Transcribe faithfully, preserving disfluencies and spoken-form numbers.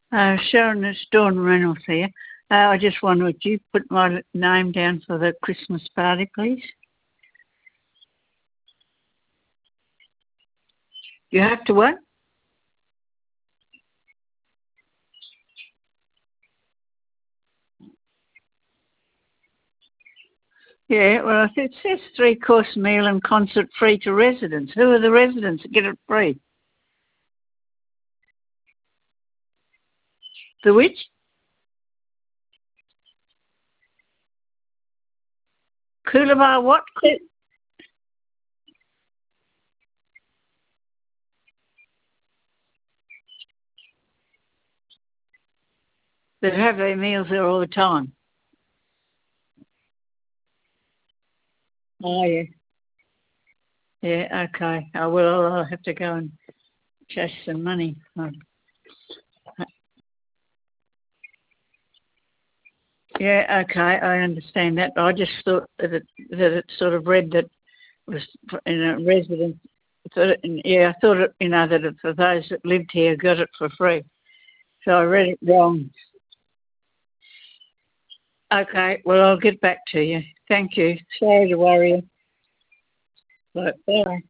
Uh, Sharon, it's Dawn Reynolds here. Uh, I just wonder, would you put my name down for the Christmas party, please? You have to what? Yeah, well, it says three-course meal and concert free to residents. Who are the residents that get it free? The which? Coolabah what? That have their meals there all the time. Oh, yeah. Yeah, okay. Oh, well, I'll have to go and chase some money. Oh. Yeah, okay, I understand that. But I just thought that it, that it sort of read that it was in a residence. Thought it, yeah, I thought it, you know, that it, for those that lived here got it for free. So I read it wrong. Okay, well, I'll get back to you. Thank you. Sorry to worry you. But bye.